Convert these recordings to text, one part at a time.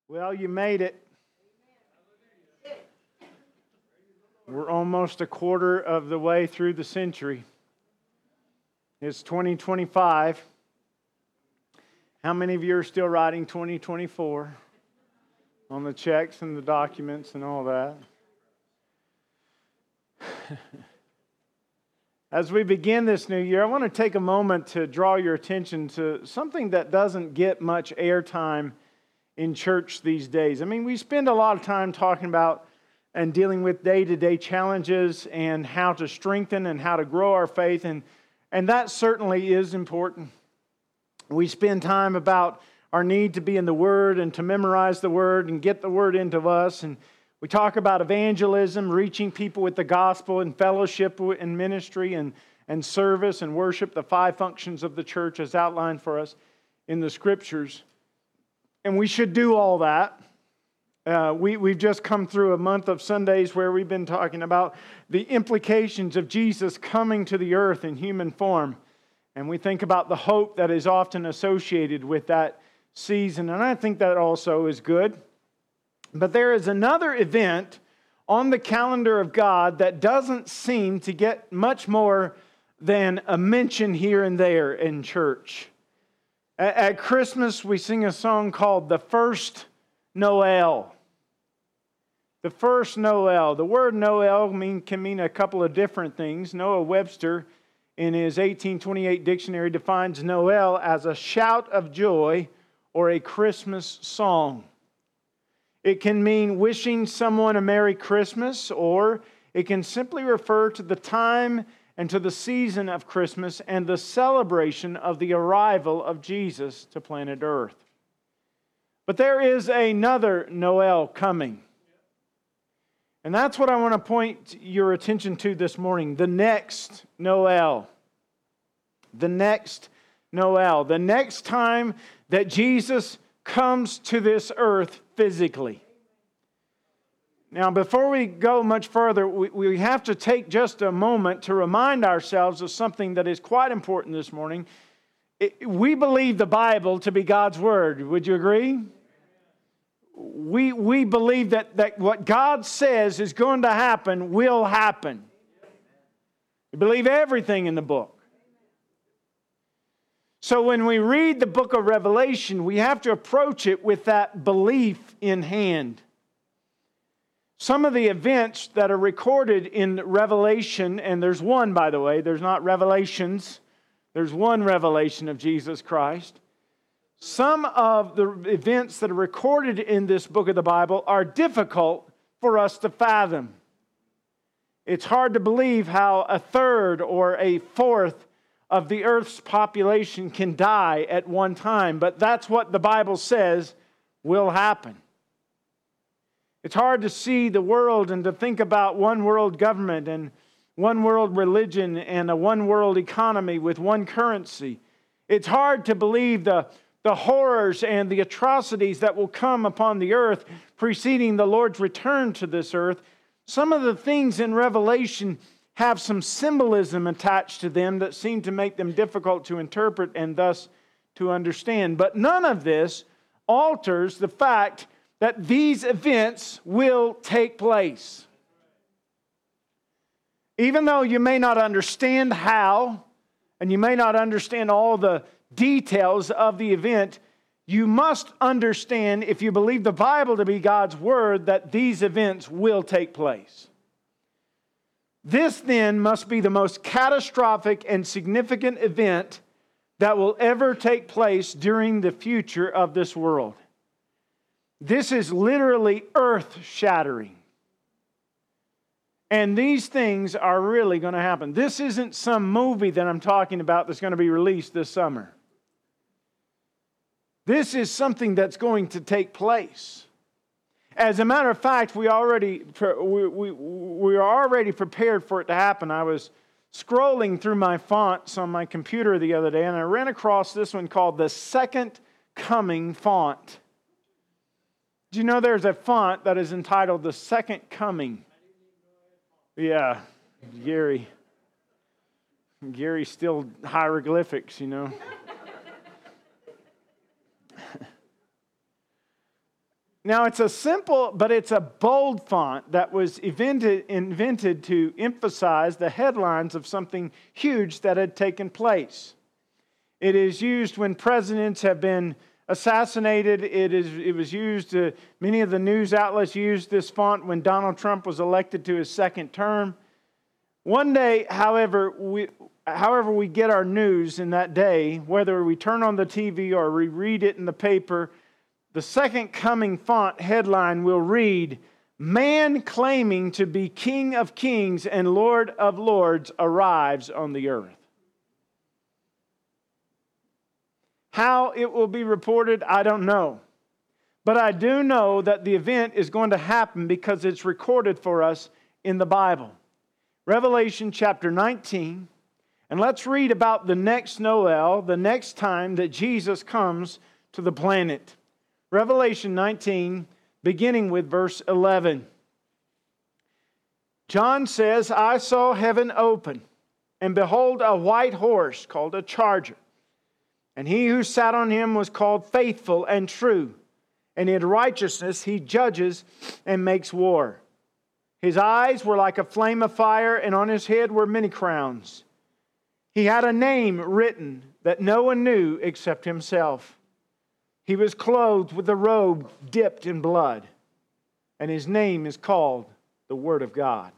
Well, you made it. We're almost a quarter of the way through the century. It's 2025. How many of you are still writing 2024 on the checks and the documents and all that? As we begin this new year, I want to take a moment to draw your attention to something that doesn't get much airtime in church these days. I mean, we spend a lot of time talking about and dealing with day-to-day challenges and how to strengthen and how to grow our faith, and that certainly is important. We spend time about our need to be in the Word and to memorize the Word and get the Word into us, and we talk about evangelism, reaching people with the gospel and fellowship and ministry and service and worship, the 5 functions of the church as outlined for us in the Scriptures. And we should do all that. We've just come through a month of Sundays where we've been talking about the implications of Jesus coming to the earth in human form. And we think about the hope that is often associated with that season. And I think that also is good. But there is another event on the calendar of God that doesn't seem to get much more than a mention here and there in church. At Christmas, we sing a song called The First Noel. The first Noel. The word Noel can mean a couple of different things. Noah Webster, in his 1828 dictionary, defines Noel as a shout of joy or a Christmas song. It can mean wishing someone a Merry Christmas, or it can simply refer to the time and to the season of Christmas and the celebration of the arrival of Jesus to planet Earth. But there is another Noel coming. And that's what I want to point your attention to this morning. The next Noel. The next Noel. The next time that Jesus comes to this earth physically. Now, before we go much further, we have to take just a moment to remind ourselves of something that is quite important this morning. We believe the Bible to be God's Word. Would you agree? We believe that what God says is going to happen will happen. We believe everything in the book. So when we read the book of Revelation, we have to approach it with that belief in hand. Some of the events that are recorded in Revelation, and there's one, by the way, there's not revelations, there's one revelation of Jesus Christ. Some of the events that are recorded in this book of the Bible are difficult for us to fathom. It's hard to believe how a third or a fourth of the earth's population can die at one time, but that's what the Bible says will happen. It's hard to see the world and to think about one world government and one world religion and a one world economy with one currency. It's hard to believe the horrors and the atrocities that will come upon the earth preceding the Lord's return to this earth. Some of the things in Revelation have some symbolism attached to them that seem to make them difficult to interpret and thus to understand. But none of this alters the fact that these events will take place. Even though you may not understand how, and you may not understand all the details of the event, you must understand, if you believe the Bible to be God's Word, that these events will take place. This then must be the most catastrophic and significant event that will ever take place during the future of this world. This is literally earth-shattering. And these things are really going to happen. This isn't some movie that I'm talking about that's going to be released this summer. This is something that's going to take place. As a matter of fact, we are already prepared for it to happen. I was scrolling through my fonts on my computer the other day, and I ran across this one called the Second Coming font. Do you know there's a font that is entitled the Second Coming? Yeah, Gary's still hieroglyphics, you know. Now, it's a simple, but it's a bold font that was invented to emphasize the headlines of something huge that had taken place. It is used when presidents have been assassinated. It was used, many of the news outlets used this font when Donald Trump was elected to his second term. One day, however we get our news in that day, whether we turn on the TV or we read it in the paper, the second coming font headline will read, "Man claiming to be King of Kings and Lord of Lords arrives on the earth." How it will be reported, I don't know. But I do know that the event is going to happen because it's recorded for us in the Bible. Revelation chapter 19. And let's read about the next Noel, the next time that Jesus comes to the planet. Revelation 19, beginning with verse 11. John says, "I saw heaven open, and behold, a white horse called a charger. And he who sat on him was called Faithful and True. And in righteousness he judges and makes war. His eyes were like a flame of fire, and on his head were many crowns. He had a name written that no one knew except himself. He was clothed with a robe dipped in blood, and his name is called the Word of God.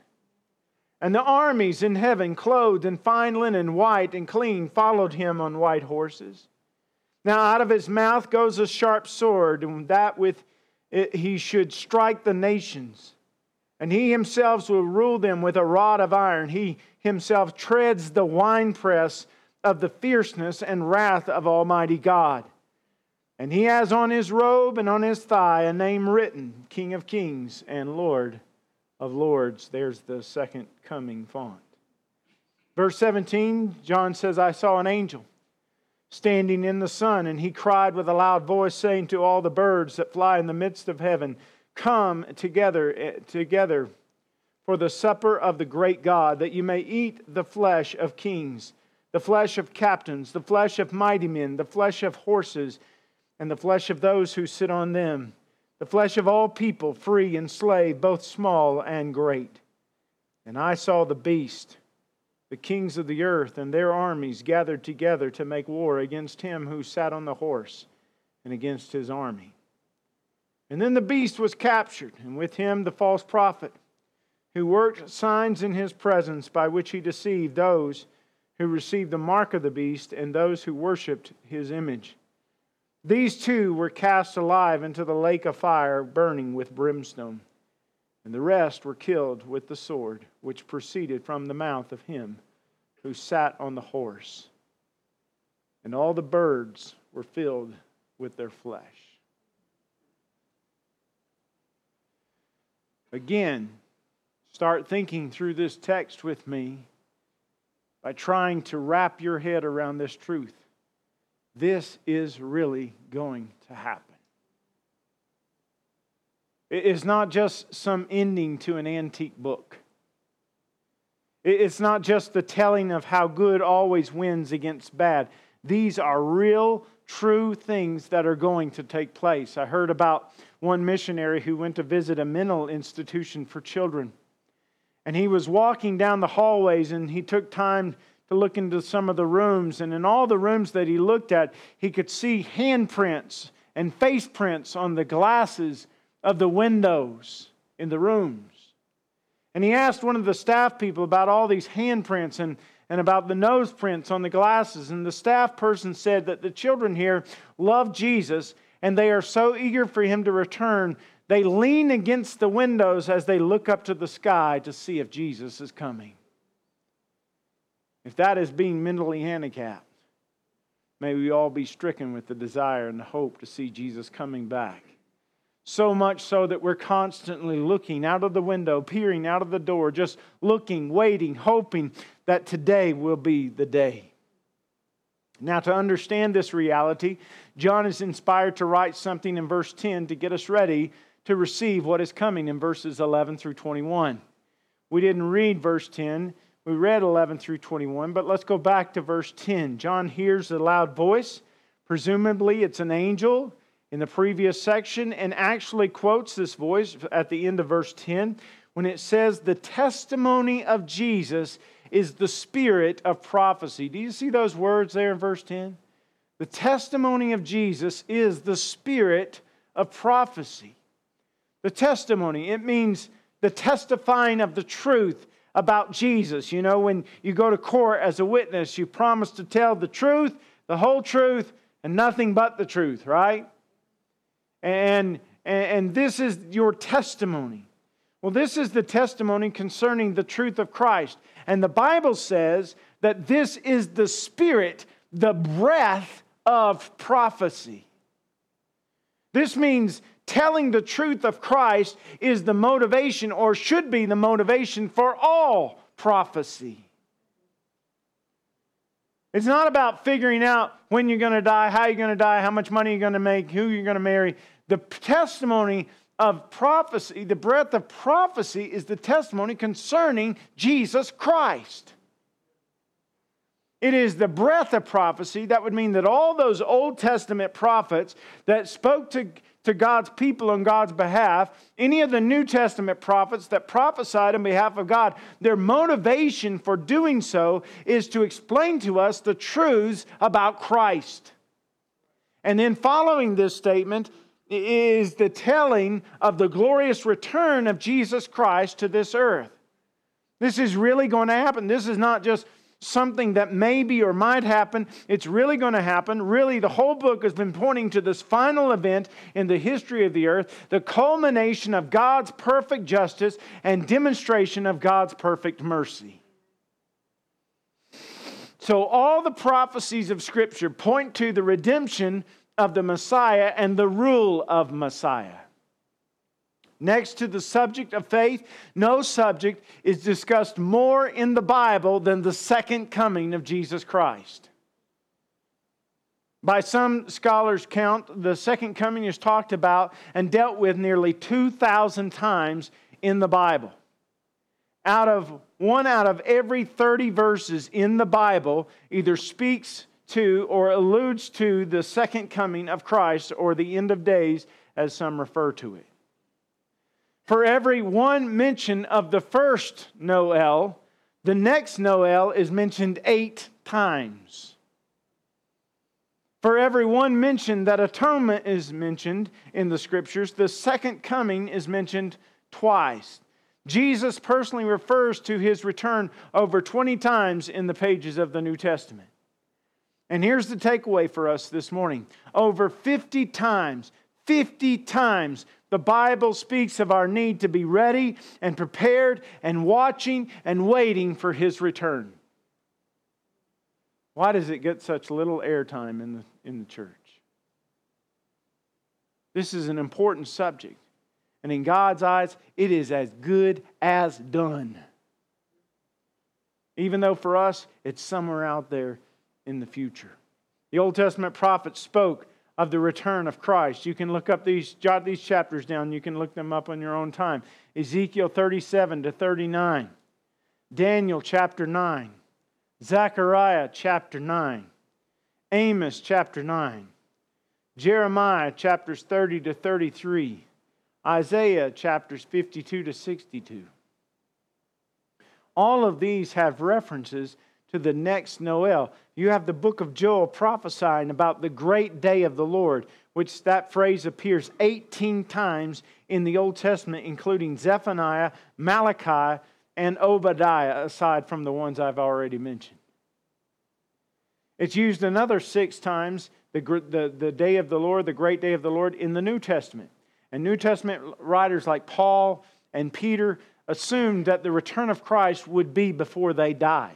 And the armies in heaven, clothed in fine linen, white and clean, followed him on white horses. Now out of his mouth goes a sharp sword, and that with it he should strike the nations. And he himself will rule them with a rod of iron. He himself treads the winepress of the fierceness and wrath of Almighty God. And he has on his robe and on his thigh a name written, King of Kings and Lord of Lords." There's the second coming font. Verse 17, John says, "I saw an angel standing in the sun, and he cried with a loud voice, saying to all the birds that fly in the midst of heaven, 'Come together for the supper of the great God, that you may eat the flesh of kings, the flesh of captains, the flesh of mighty men, the flesh of horses, and the flesh of those who sit on them, the flesh of all people, free and slave, both small and great.' And I saw the beast, the kings of the earth and their armies gathered together to make war against him who sat on the horse and against his army. And then the beast was captured, and with him the false prophet, who worked signs in his presence by which he deceived those who received the mark of the beast and those who worshipped his image. These two were cast alive into the lake of fire burning with brimstone. And the rest were killed with the sword which proceeded from the mouth of him who sat on the horse. And all the birds were filled with their flesh." Again, start thinking through this text with me by trying to wrap your head around this truth. This is really going to happen. It's not just some ending to an antique book. It's not just the telling of how good always wins against bad. These are real, true things that are going to take place. I heard about one missionary who went to visit a mental institution for children. And he was walking down the hallways, and he took time to look into some of the rooms. And in all the rooms that he looked at, he could see handprints and face prints on the glasses of the windows in the rooms. And he asked one of the staff people about all these handprints and about the nose prints on the glasses. And the staff person said that the children here love Jesus, and they are so eager for him to return, they lean against the windows as they look up to the sky to see if Jesus is coming. If that is being mentally handicapped, may we all be stricken with the desire and the hope to see Jesus coming back. So much so that we're constantly looking out of the window, peering out of the door, just looking, waiting, hoping that today will be the day. Now, to understand this reality, John is inspired to write something in verse 10 to get us ready to receive what is coming in verses 11 through 21. We didn't read verse 10. We read 11 through 21, but let's go back to verse 10. John hears a loud voice. Presumably it's an angel. in the previous section and actually quotes this voice at the end of verse 10 when it says, the testimony of Jesus is the spirit of prophecy. Do you see those words there in verse 10? The testimony of Jesus is the spirit of prophecy. The testimony, it means the testifying of the truth about Jesus. You know, when you go to court as a witness, you promise to tell the truth, the whole truth, and nothing but the truth, right? And this is your testimony. Well, this is the testimony concerning the truth of Christ. And the Bible says that this is the spirit, the breath of prophecy. This means telling the truth of Christ is the motivation, or should be the motivation, for all prophecy. It's not about figuring out when you're going to die, how you're going to die, how much money you're going to make, who you're going to marry. The testimony of prophecy, the breath of prophecy, is the testimony concerning Jesus Christ. It is the breath of prophecy. That would mean that all those Old Testament prophets that spoke to God's people on God's behalf, any of the New Testament prophets that prophesied on behalf of God, their motivation for doing so is to explain to us the truths about Christ. And then following this statement is the telling of the glorious return of Jesus Christ to this earth. This is really going to happen. This is not just something that maybe or might happen. It's really going to happen. Really, the whole book has been pointing to this final event in the history of the earth, the culmination of God's perfect justice and demonstration of God's perfect mercy. So all the prophecies of Scripture point to the redemption of the Messiah and the rule of Messiah. Next to the subject of faith, no subject is discussed more in the Bible than the second coming of Jesus Christ. By some scholars' count, the second coming is talked about and dealt with nearly 2,000 times in the Bible. One out of every 30 verses in the Bible either speaks to or alludes to the second coming of Christ, or the end of days, as some refer to it. For every one mention of the first Noel, the next Noel is mentioned 8 times. For every one mention that atonement is mentioned in the Scriptures, the second coming is mentioned twice. Jesus personally refers to His return over 20 times in the pages of the New Testament. And here's the takeaway for us this morning. Over 50 times, the Bible speaks of our need to be ready and prepared and watching and waiting for His return. Why does it get such little airtime in the church? This is an important subject. And in God's eyes, it is as good as done. Even though for us, it's somewhere out there in the future. The Old Testament prophets spoke of the return of Christ. You can look up jot these chapters down. You can look them up on your own time. Ezekiel 37 to 39. Daniel chapter 9. Zechariah chapter 9. Amos chapter 9. Jeremiah chapters 30 to 33. Isaiah chapters 52 to 62. All of these have references to the next Noel. You have the book of Joel prophesying about the great day of the Lord, which that phrase appears 18 times in the Old Testament, including Zephaniah, Malachi, and Obadiah, aside from the ones I've already mentioned. It's used another 6 times, the day of the Lord, the great day of the Lord, in the New Testament. And New Testament writers like Paul and Peter assumed that the return of Christ would be before they died.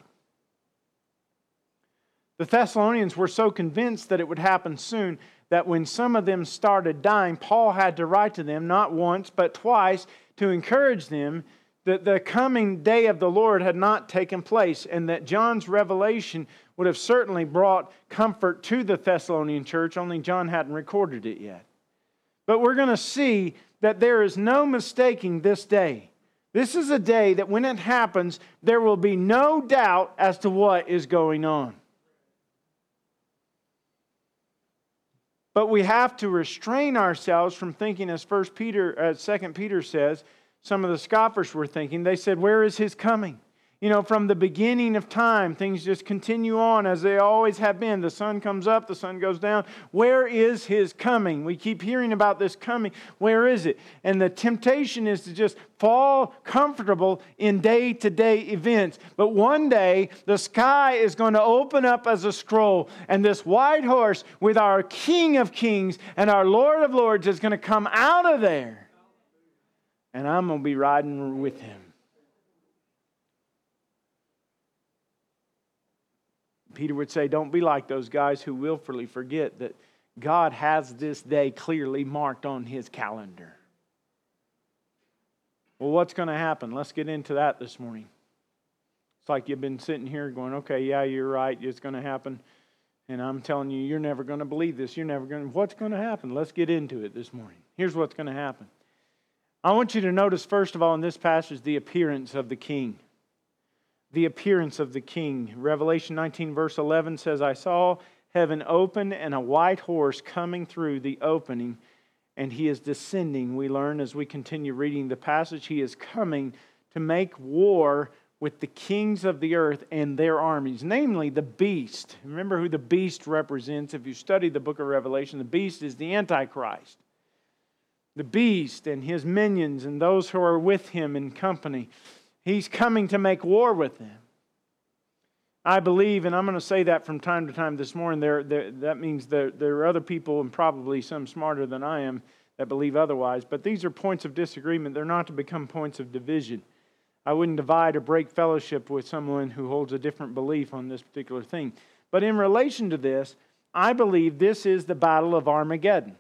The Thessalonians were so convinced that it would happen soon that when some of them started dying, Paul had to write to them not once but twice to encourage them that the coming day of the Lord had not taken place, and that John's revelation would have certainly brought comfort to the Thessalonian church, only John hadn't recorded it yet. But we're going to see that there is no mistaking this day. This is a day that when it happens, there will be no doubt as to what is going on. But we have to restrain ourselves from thinking, as 2 Peter says, some of the scoffers were thinking. They said, where is His coming? You know, from the beginning of time, things just continue on as they always have been. The sun comes up, the sun goes down. Where is His coming? We keep hearing about this coming. Where is it? And the temptation is to just fall comfortable in day-to-day events. But one day, the sky is going to open up as a scroll, and this white horse with our King of Kings and our Lord of Lords is going to come out of there. And I'm going to be riding with Him. Peter would say, don't be like those guys who willfully forget that God has this day clearly marked on His calendar. Well, what's going to happen? Let's get into that this morning. It's like you've been sitting here going, okay, yeah, you're right, it's going to happen. And I'm telling you, you're never going to believe this. What's going to happen? Let's get into it this morning. Here's what's going to happen. I want you to notice, first of all, in this passage, the appearance of the King. The appearance of the King. Revelation 19 verse 11 says, I saw heaven open and a white horse coming through the opening, and He is descending. We learn as we continue reading the passage, He is coming to make war with the kings of the earth and their armies, namely the beast. Remember who the beast represents. If you study the book of Revelation, the beast is the Antichrist. The beast and his minions and those who are with him in company. He's coming to make war with them. I believe, and I'm going to say that from time to time this morning, that means there are other people, and probably some smarter than I am, that believe otherwise. But these are points of disagreement. They're not to become points of division. I wouldn't divide or break fellowship with someone who holds a different belief on this particular thing. But in relation to this, I believe this is the battle of Armageddon.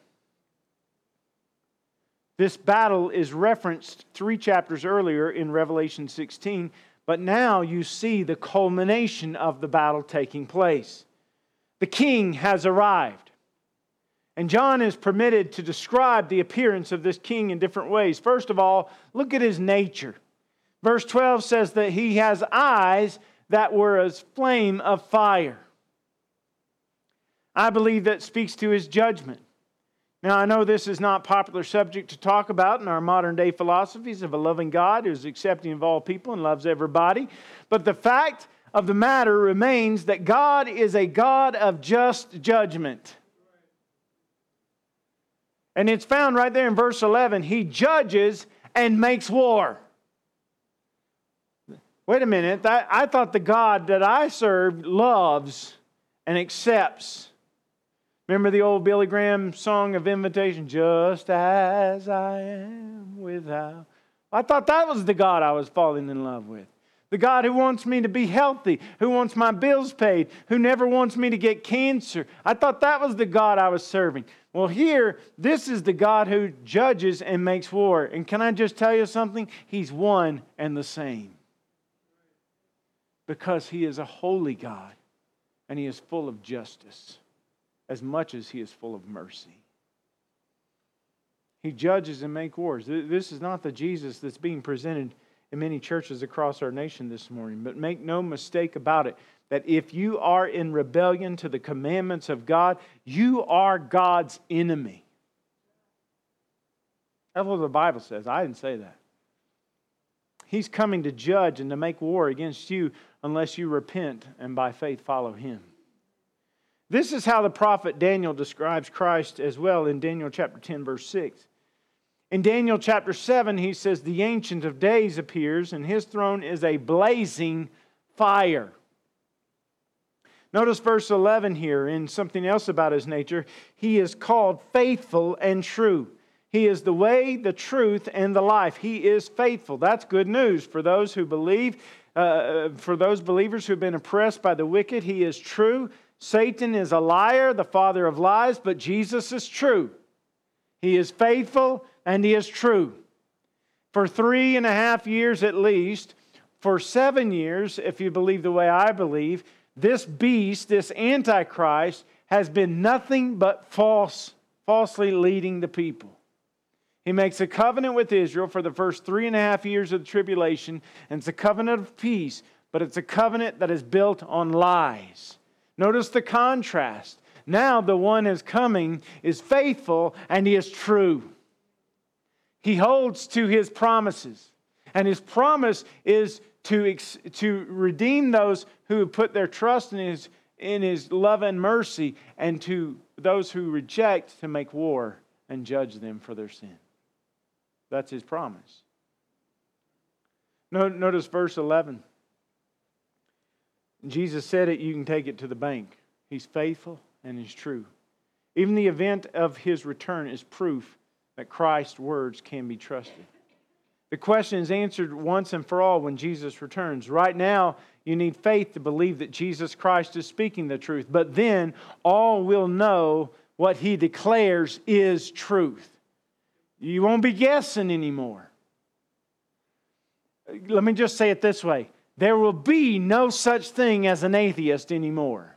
This battle is referenced 3 chapters earlier in Revelation 16, but now you see the culmination of the battle taking place. The King has arrived. And John is permitted to describe the appearance of this King in different ways. First of all, look at His nature. Verse 12 says that He has eyes that were as flame of fire. I believe that speaks to His judgment. Now, I know this is not a popular subject to talk about in our modern day philosophies of a loving God who is accepting of all people and loves everybody. But the fact of the matter remains that God is a God of just judgment. And it's found right there in verse 11. He judges and makes war. Wait a minute. I thought the God that I served loves and accepts. Remember the old Billy Graham song of invitation? Just as I am without. I thought that was the God I was falling in love with. The God who wants me to be healthy, who wants my bills paid, who never wants me to get cancer. I thought that was the God I was serving. Well, here, this is the God who judges and makes war. And can I just tell you something? He's one and the same. Because He is a holy God and He is full of justice, as much as He is full of mercy. He judges and makes wars. This is not the Jesus that's being presented in many churches across our nation this morning. But make no mistake about it, that if you are in rebellion to the commandments of God, you are God's enemy. That's what the Bible says. I didn't say that. He's coming to judge and to make war against you unless you repent and by faith follow Him. This is how the prophet Daniel describes Christ as well in Daniel chapter 10, verse 6. In Daniel chapter 7, he says, the Ancient of Days appears, and His throne is a blazing fire. Notice verse 11 here, in something else about His nature. He is called faithful and true. He is the way, the truth, and the life. He is faithful. That's good news for those who believe. For those believers who have been oppressed by the wicked, He is true. Satan is a liar, the father of lies, but Jesus is true. He is faithful and He is true. For 3.5 years at least, for 7 years, if you believe the way I believe, this beast, this Antichrist, has been nothing but falsely leading the people. He makes a covenant with Israel for the first 3.5 years of the tribulation, and it's a covenant of peace, but it's a covenant that is built on lies. Notice the contrast. Now the one is coming is faithful and he is true. He holds to his promises. And his promise is to redeem those who put their trust in his love and mercy, and to those who reject, to make war and judge them for their sin. That's his promise. Notice verse 11. Jesus said it, you can take it to the bank. He's faithful and he's true. Even the event of his return is proof that Christ's words can be trusted. The question is answered once and for all when Jesus returns. Right now, you need faith to believe that Jesus Christ is speaking the truth. But then, all will know what he declares is truth. You won't be guessing anymore. Let me just say it this way. There will be no such thing as an atheist anymore.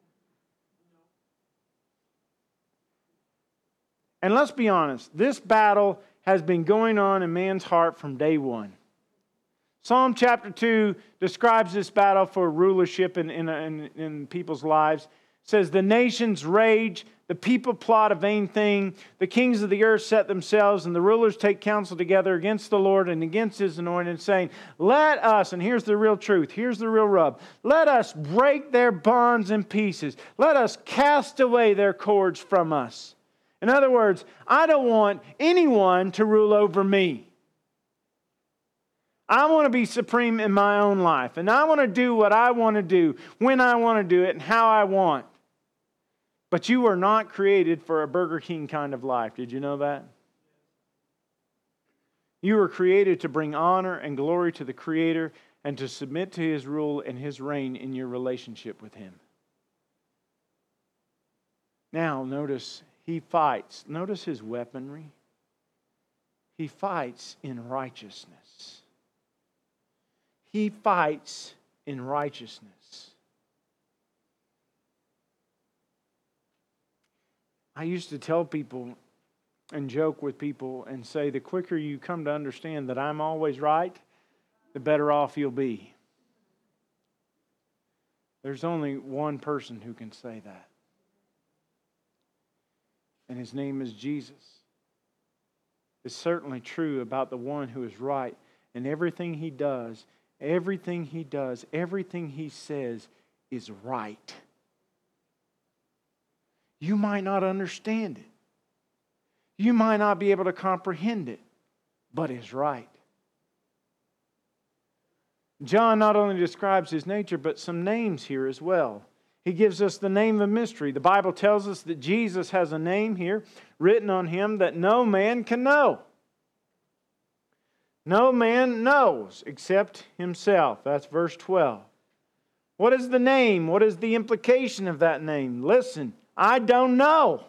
And let's be honest, this battle has been going on in man's heart from day one. Psalm chapter 2 describes this battle for rulership in people's lives. It says, the nations rage, the people plot a vain thing, the kings of the earth set themselves, and the rulers take counsel together against the Lord and against his anointed, saying, let us, and here's the real truth, here's the real rub, let us break their bonds in pieces. Let us cast away their cords from us. In other words, I don't want anyone to rule over me. I want to be supreme in my own life. And I want to do what I want to do, when I want to do it, and how I want. But you were not created for a Burger King kind of life. Did you know that? You were created to bring honor and glory to the Creator and to submit to His rule and His reign in your relationship with Him. Now, notice he fights. Notice his weaponry. He fights in righteousness. He fights in righteousness. I used to tell people and joke with people and say, the quicker you come to understand that I'm always right, the better off you'll be. There's only one person who can say that. And his name is Jesus. It's certainly true about the one who is right. And everything he does, everything he says is right. You might not understand it. You might not be able to comprehend it, but it's right. John not only describes his nature, but some names here as well. He gives us the name of mystery. The Bible tells us that Jesus has a name here written on him that no man can know. No man knows except himself. That's verse 12. What is the name? What is the implication of that name? Listen, I don't know.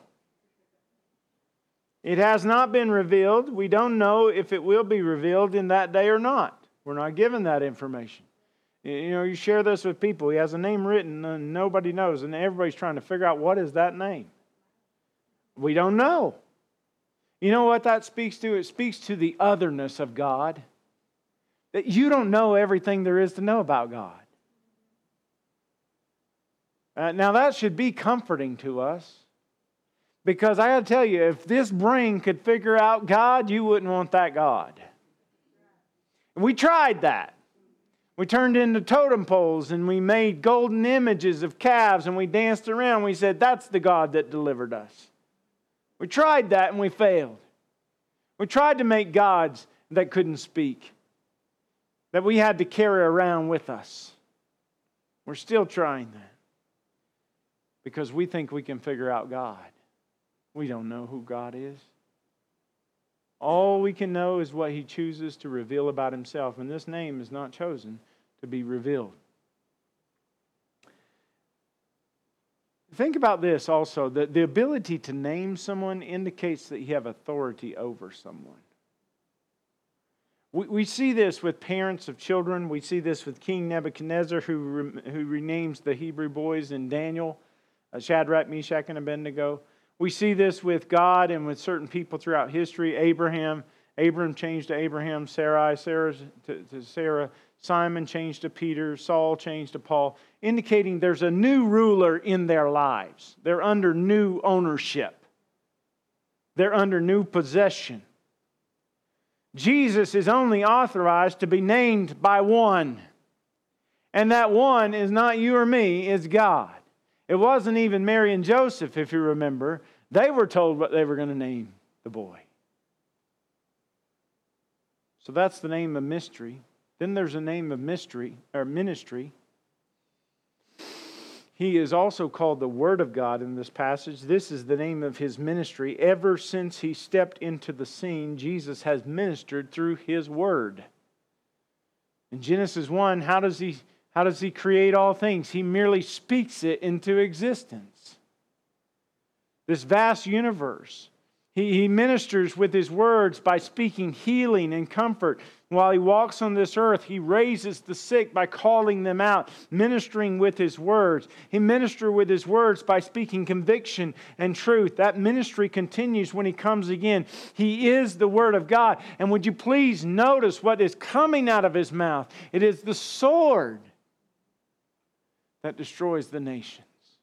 It has not been revealed. We don't know if it will be revealed in that day or not. We're not given that information. You know, you share this with people. He has a name written and nobody knows. And everybody's trying to figure out what is that name. We don't know. You know what that speaks to? It speaks to the otherness of God. That you don't know everything there is to know about God. Now that should be comforting to us. Because I got to tell you, if this brain could figure out God, you wouldn't want that God. We tried that. We turned into totem poles and we made golden images of calves and we danced around. We said, that's the God that delivered us. We tried that and we failed. We tried to make gods that couldn't speak, that we had to carry around with us. We're still trying that because we think we can figure out God. We don't know who God is. All we can know is what He chooses to reveal about Himself, and this name is not chosen to be revealed. Think about this also, that the ability to name someone indicates that you have authority over someone. We see this with parents of children. We see this with King Nebuchadnezzar, who renames the Hebrew boys in Daniel, Shadrach, Meshach, and Abednego. We see this with God and with certain people throughout history, Abraham Abram changed to Abraham, Sarah to Sarah, Simon changed to Peter, Saul changed to Paul, indicating there's a new ruler in their lives. They're under new ownership. They're under new possession. Jesus is only authorized to be named by one. And that one is not you or me, it's God. It wasn't even Mary and Joseph, if you remember. They were told what they were going to name the boy. So that's the name of mystery. Then there's a name of mystery or ministry. He is also called the Word of God in this passage. This is the name of His ministry. Ever since He stepped into the scene, Jesus has ministered through His Word. In Genesis 1, how does He create all things? He merely speaks it into existence. This vast universe. He ministers with His words by speaking healing and comfort. While He walks on this earth, He raises the sick by calling them out, ministering with His words. He ministers with His words by speaking conviction and truth. That ministry continues when He comes again. He is the Word of God. And would you please notice what is coming out of His mouth? It is the sword that destroys the nations.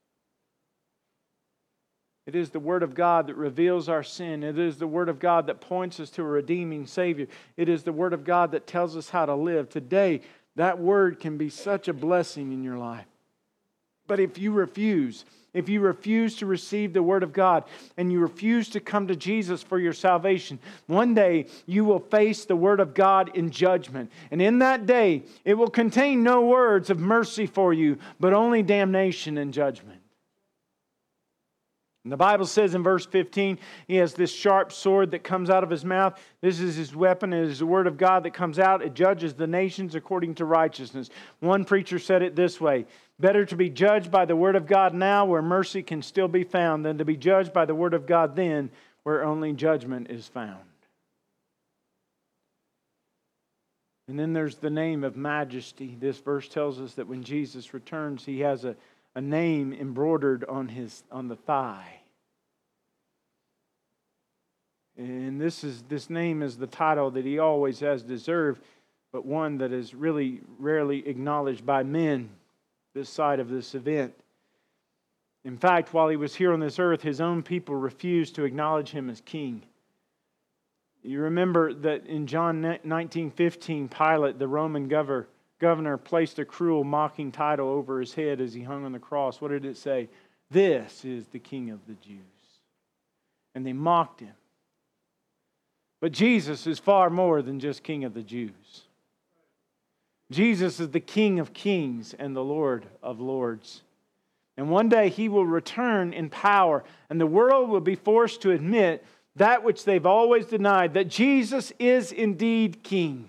It is the Word of God that reveals our sin. It is the Word of God that points us to a redeeming Savior. It is the Word of God that tells us how to live. Today, that Word can be such a blessing in your life. But if you refuse to receive the Word of God and you refuse to come to Jesus for your salvation, one day you will face the Word of God in judgment. And in that day, it will contain no words of mercy for you, but only damnation and judgment. And the Bible says in verse 15, He has this sharp sword that comes out of His mouth. This is His weapon. It is the Word of God that comes out. It judges the nations according to righteousness. One preacher said it this way: better to be judged by the Word of God now, where mercy can still be found, than to be judged by the Word of God then, where only judgment is found. And then there's the name of majesty. This verse tells us that when Jesus returns, He has a name embroidered on the thigh. And this name is the title that He always has deserved, but one that is really rarely acknowledged by men this side of this event. In fact, while He was here on this earth, His own people refused to acknowledge Him as king. You remember that in John 19:15, Pilate, the Roman governor, placed a cruel, mocking title over His head as He hung on the cross. What did it say? "This is the King of the Jews." And they mocked Him. But Jesus is far more than just King of the Jews. Jesus is the King of kings and the Lord of lords. And one day He will return in power, and the world will be forced to admit that which they've always denied, that Jesus is indeed King.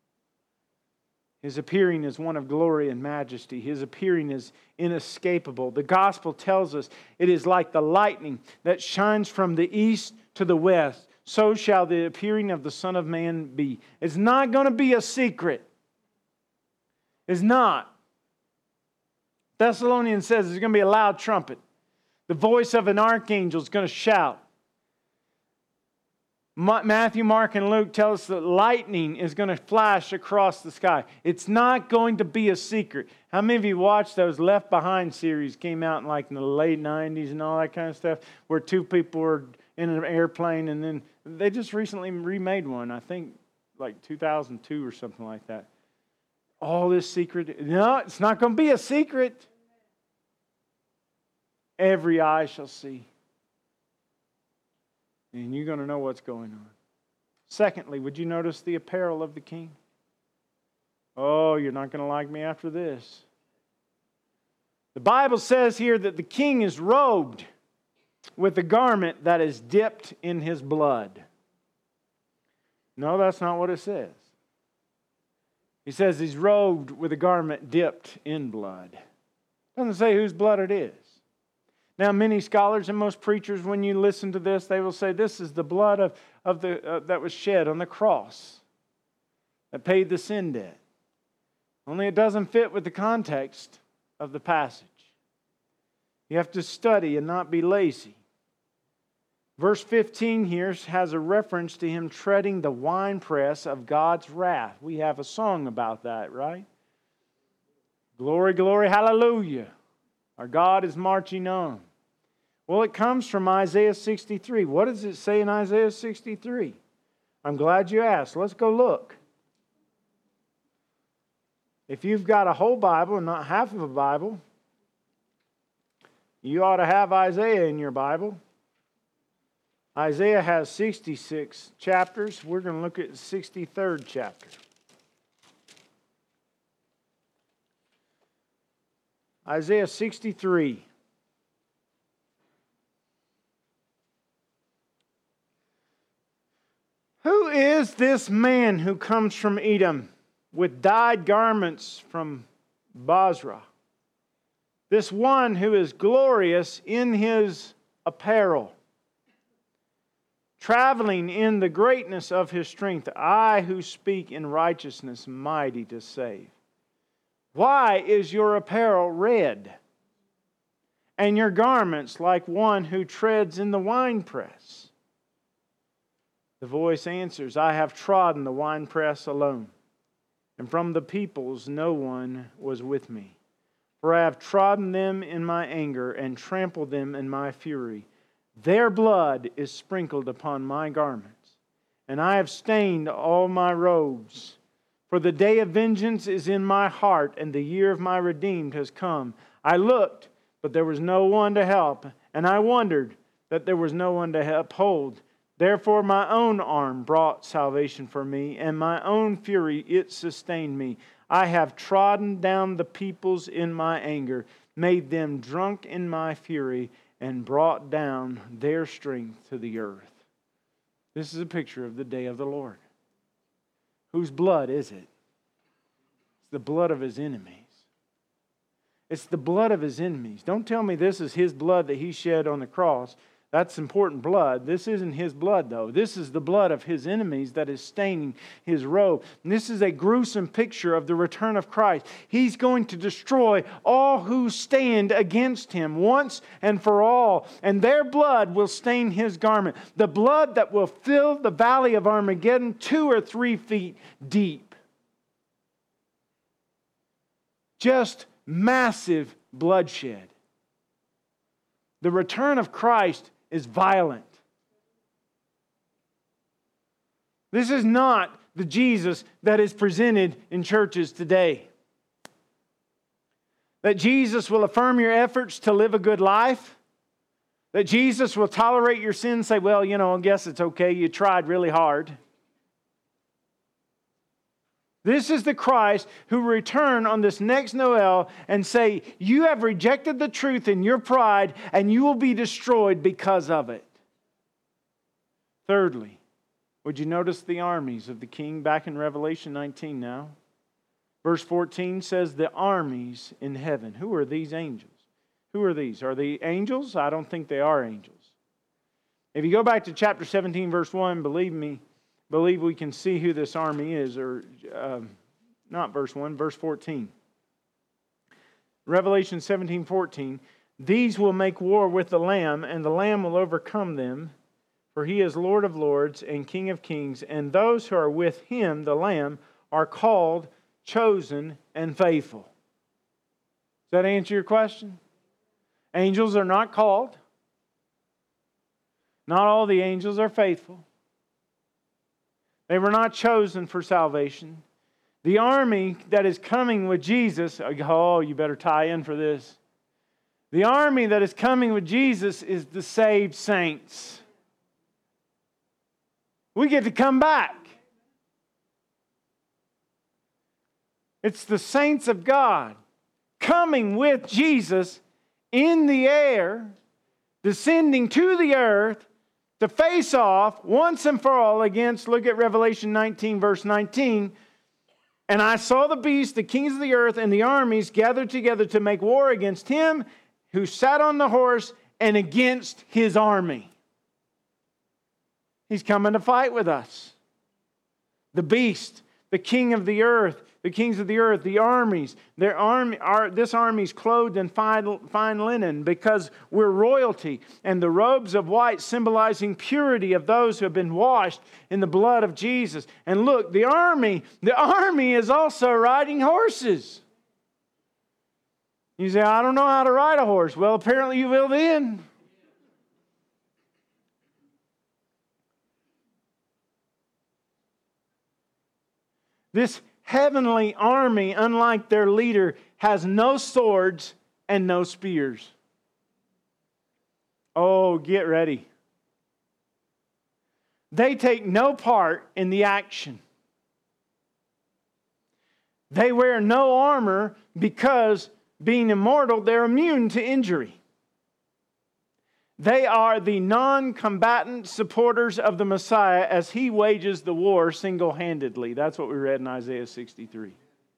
His appearing is one of glory and majesty. His appearing is inescapable. The gospel tells us it is like the lightning that shines from the east to the west. So shall the appearing of the Son of Man be. It's not going to be a secret. It's not. Thessalonians says there's going to be a loud trumpet. The voice of an archangel is going to shout. Matthew, Mark, and Luke tell us that lightning is going to flash across the sky. It's not going to be a secret. How many of you watched those Left Behind series, came out in the late 90s and all that kind of stuff, where two people were in an airplane, and then they just recently remade one, I think like 2002 or something like that. All this secret. No, it's not going to be a secret. Every eye shall see. And you're going to know what's going on. Secondly, would you notice the apparel of the king? Oh, you're not going to like me after this. The Bible says here that the king is robed with a garment that is dipped in his blood. No, that's not what it says. He says he's robed with a garment dipped in blood. It doesn't say whose blood it is. Now, many scholars and most preachers, when you listen to this, they will say this is the blood that was shed on the cross that paid the sin debt. Only it doesn't fit with the context of the passage. You have to study and not be lazy. Verse 15 here has a reference to him treading the winepress of God's wrath. We have a song about that, right? Glory, glory, hallelujah. Our God is marching on. Well, it comes from Isaiah 63. What does it say in Isaiah 63? I'm glad you asked. Let's go look. If you've got a whole Bible and not half of a Bible, you ought to have Isaiah in your Bible. Isaiah has 66 chapters. We're going to look at the 63rd chapter. Isaiah 63. Who is this man who comes from Edom with dyed garments from Basra? This one who is glorious in his apparel, traveling in the greatness of his strength. I who speak in righteousness, mighty to save. Why is your apparel red, and your garments like one who treads in the winepress? The voice answers, I have trodden the winepress alone, and from the peoples no one was with me. For I have trodden them in my anger and trampled them in my fury. Their blood is sprinkled upon my garments, and I have stained all my robes. For the day of vengeance is in my heart, and the year of my redeemed has come. I looked, but there was no one to help, and I wondered that there was no one to uphold. Therefore my own arm brought salvation for me, and my own fury it sustained me. I have trodden down the peoples in my anger, made them drunk in my fury, and brought down their strength to the earth. This is a picture of the day of the Lord. Whose blood is it? It's the blood of His enemies. It's the blood of His enemies. Don't tell me this is His blood that He shed on the cross. That's important blood. This isn't His blood, though. This is the blood of His enemies that is staining His robe. And this is a gruesome picture of the return of Christ. He's going to destroy all who stand against Him once and for all. And their blood will stain His garment. The blood that will fill the valley of Armageddon 2 or 3 feet deep. Just massive bloodshed. The return of Christ is violent. This is not the Jesus that is presented in churches today. That Jesus will affirm your efforts to live a good life. That Jesus will tolerate your sin and say, well, I guess it's okay, you tried really hard. This is the Christ who will return on this next Noel and say, you have rejected the truth in your pride and you will be destroyed because of it. Thirdly, would you notice the armies of the king back in Revelation 19 now? Verse 14 says the armies in heaven. Who are these angels? Who are these? Are they angels? I don't think they are angels. If you go back to chapter 17 verse 1, believe we can see who this army is, or not verse 1, verse 14. Revelation 17:14. These will make war with the Lamb, and the Lamb will overcome them, for He is Lord of lords and King of kings, and those who are with Him, the Lamb, are called, chosen, and faithful. Does that answer your question? Angels are not called. Not all the angels are faithful. They were not chosen for salvation. The army that is coming with Jesus, oh, you better tie in for this. The army that is coming with Jesus is the saved saints. We get to come back. It's the saints of God coming with Jesus in the air, descending to the earth, to face off once and for all against, look at Revelation 19, verse 19. And I saw the beast, the kings of the earth, and the armies gathered together to make war against Him who sat on the horse and against His army. He's coming to fight with us. The beast, the king of the earth, the kings of the earth, the armies. This army's clothed in fine linen because we're royalty. And the robes of white symbolizing purity of those who have been washed in the blood of Jesus. And look, the army is also riding horses. You say, I don't know how to ride a horse. Well, apparently you will then. This heavenly army, unlike their leader, has no swords and no spears. Oh, get ready. They take no part in the action. They wear no armor because, being immortal, they're immune to injury. They are the non-combatant supporters of the Messiah as He wages the war single-handedly. That's what we read in Isaiah 63.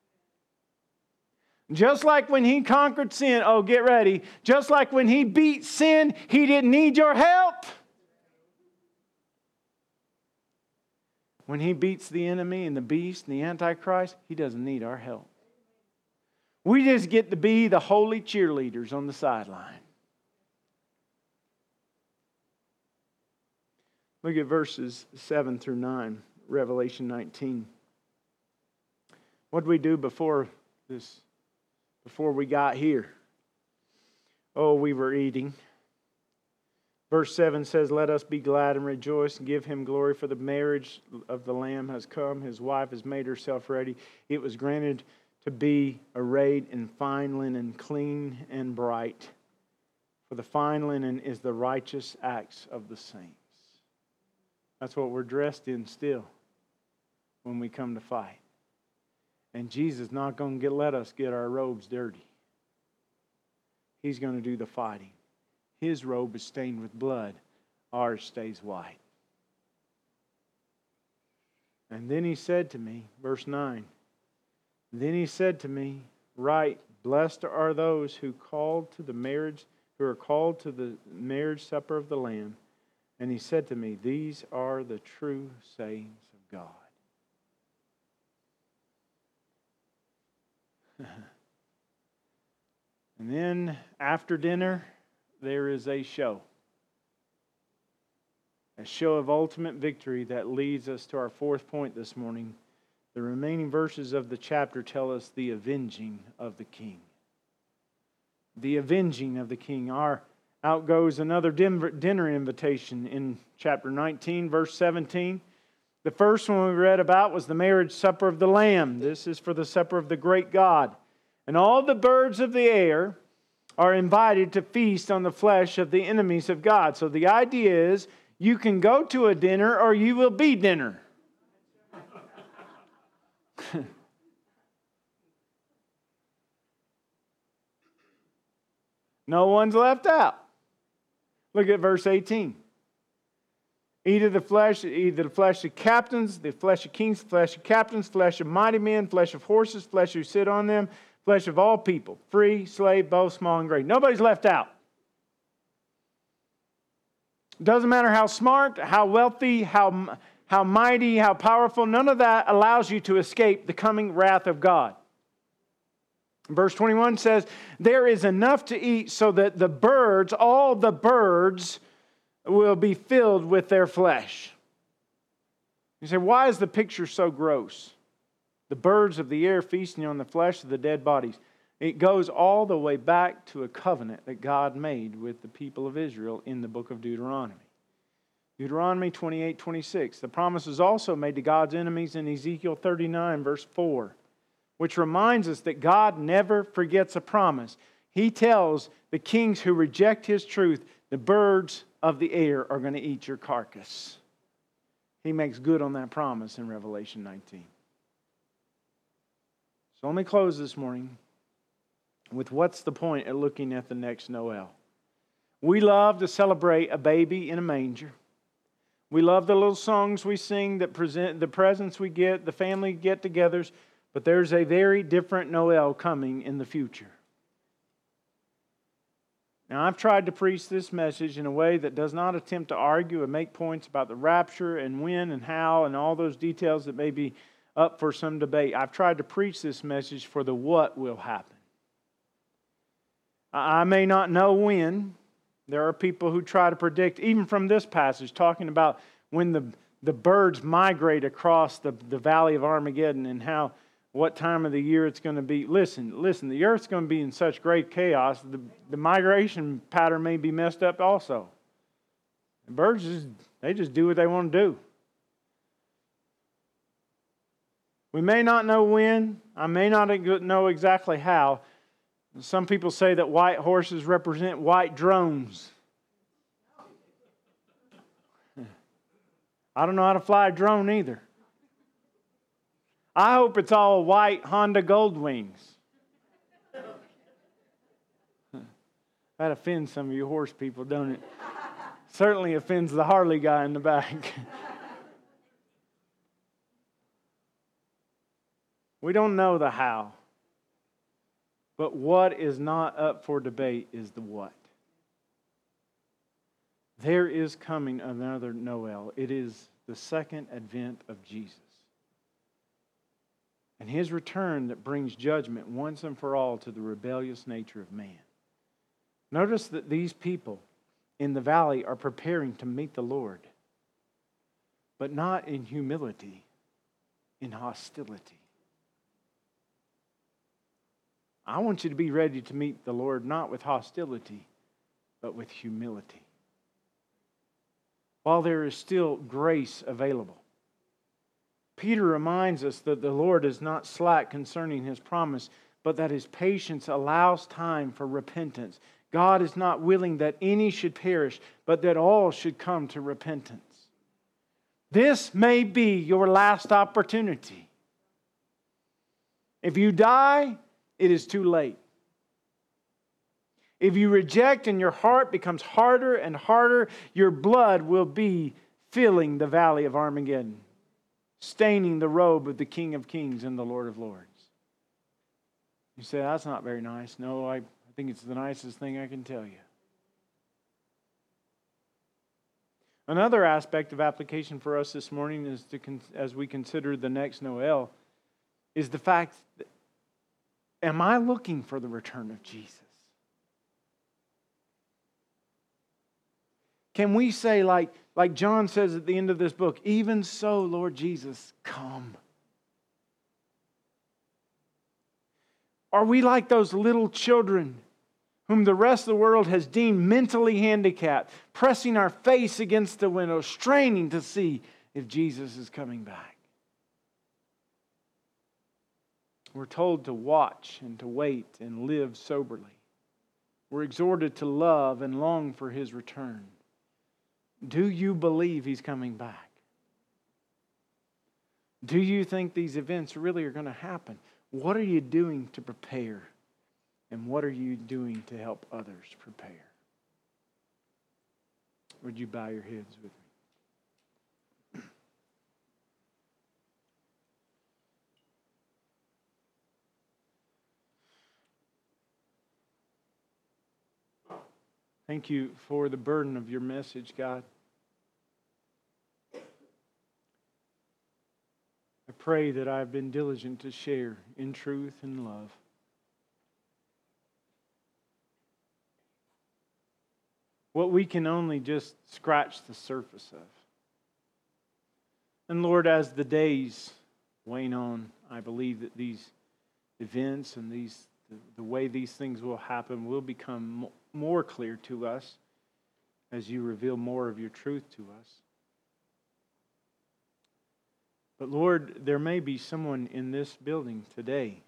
Just like when He conquered sin, oh, get ready. Just like when He beat sin, He didn't need your help. When He beats the enemy and the beast and the Antichrist, He doesn't need our help. We just get to be the holy cheerleaders on the sideline. Look at verses 7 through 9, Revelation 19. What did we do before we got here? Oh, we were eating. Verse 7 says, let us be glad and rejoice and give Him glory, for the marriage of the Lamb has come. His wife has made herself ready. It was granted to be arrayed in fine linen, clean and bright. For the fine linen is the righteous acts of the saints. That's what we're dressed in still when we come to fight. And Jesus is not going to let us get our robes dirty. He's going to do the fighting. His robe is stained with blood. Ours stays white. And then He said to me, verse 9, then He said to me, write, blessed are those who are called to the marriage supper of the Lamb. And He said to me, these are the true sayings of God. And then after dinner, there is a show. A show of ultimate victory that leads us to our fourth point this morning. The remaining verses of the chapter tell us the avenging of the king. The avenging of the king. Out goes another dinner invitation in chapter 19, verse 17. The first one we read about was the marriage supper of the Lamb. This is for the supper of the great God. And all the birds of the air are invited to feast on the flesh of the enemies of God. So the idea is you can go to a dinner or you will be dinner. No one's left out. Look at verse 18. Eat of the flesh of captains, the flesh of kings, flesh of captains, flesh of mighty men, flesh of horses, flesh who sit on them, flesh of all people, free, slave, both small and great. Nobody's left out. Doesn't matter how smart, how wealthy, how mighty, how powerful, none of that allows you to escape the coming wrath of God. Verse 21 says, there is enough to eat so that the birds, all the birds, will be filled with their flesh. You say, why is the picture so gross? The birds of the air feasting on the flesh of the dead bodies. It goes all the way back to a covenant that God made with the people of Israel in the book of Deuteronomy. Deuteronomy 28:26. The promise is also made to God's enemies in Ezekiel 39, verse 4. Which reminds us that God never forgets a promise. He tells the kings who reject His truth, the birds of the air are going to eat your carcass. He makes good on that promise in Revelation 19. So let me close this morning with what's the point of looking at the next Noel. We love to celebrate a baby in a manger. We love the little songs we sing that present the presents we get, the family get-togethers. But there's a very different Noel coming in the future. Now, I've tried to preach this message in a way that does not attempt to argue and make points about the rapture and when and how and all those details that may be up for some debate. I've tried to preach this message for the what will happen. I may not know when. There are people who try to predict, even from this passage, talking about when the birds migrate across the valley of Armageddon and what time of the year it's going to be. Listen, the earth's going to be in such great chaos, the migration pattern may be messed up also. The birds, they just do what they want to do. We may not know when. I may not know exactly how. Some people say that white horses represent white drones. I don't know how to fly a drone either. I hope it's all white Honda Goldwings. That offends some of you horse people, don't it? Certainly offends the Harley guy in the back. We don't know the how. But what is not up for debate is the what. There is coming another Noel. It is the second advent of Jesus. And His return that brings judgment once and for all to the rebellious nature of man. Notice that these people in the valley are preparing to meet the Lord. But not in humility, in hostility. I want you to be ready to meet the Lord not with hostility, but with humility. While there is still grace available. Peter reminds us that the Lord is not slack concerning His promise, but that His patience allows time for repentance. God is not willing that any should perish, but that all should come to repentance. This may be your last opportunity. If you die, it is too late. If you reject and your heart becomes harder and harder, your blood will be filling the valley of Armageddon, staining the robe of the King of Kings and the Lord of Lords. You say, that's not very nice. No, I think it's the nicest thing I can tell you. Another aspect of application for us this morning is as we consider the next Noel, is the fact that, am I looking for the return of Jesus? Can we say, like John says at the end of this book, even so, Lord Jesus, come. Are we like those little children whom the rest of the world has deemed mentally handicapped, pressing our face against the window, straining to see if Jesus is coming back? We're told to watch and to wait and live soberly. We're exhorted to love and long for His return. Do you believe He's coming back? Do you think these events really are going to happen? What are you doing to prepare? And what are you doing to help others prepare? Would you bow your heads with me? Thank you for the burden of your message, God. I pray that I've been diligent to share in truth and love. What we can only just scratch the surface of. And Lord, as the days wane on, I believe that these events and the way these things will happen will become more clear to us as you reveal more of your truth to us. But Lord, there may be someone in this building today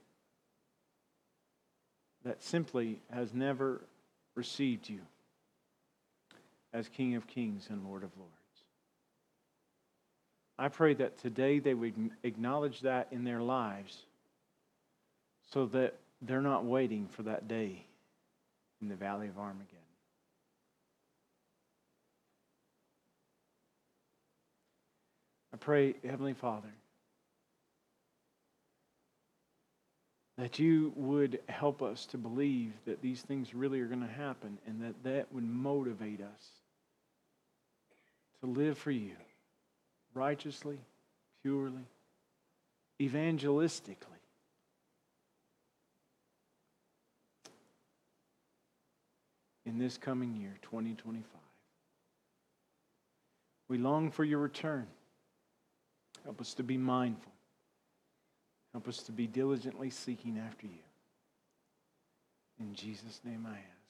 that simply has never received you as King of Kings and Lord of Lords. I pray that today they would acknowledge that in their lives so that they're not waiting for that day in the valley of Armageddon. I pray, Heavenly Father, that you would help us to believe that these things really are going to happen and that would motivate us to live for you righteously, purely, evangelistically. In this coming year, 2025. We long for your return. Help us to be mindful. Help us to be diligently seeking after you. In Jesus' name I ask.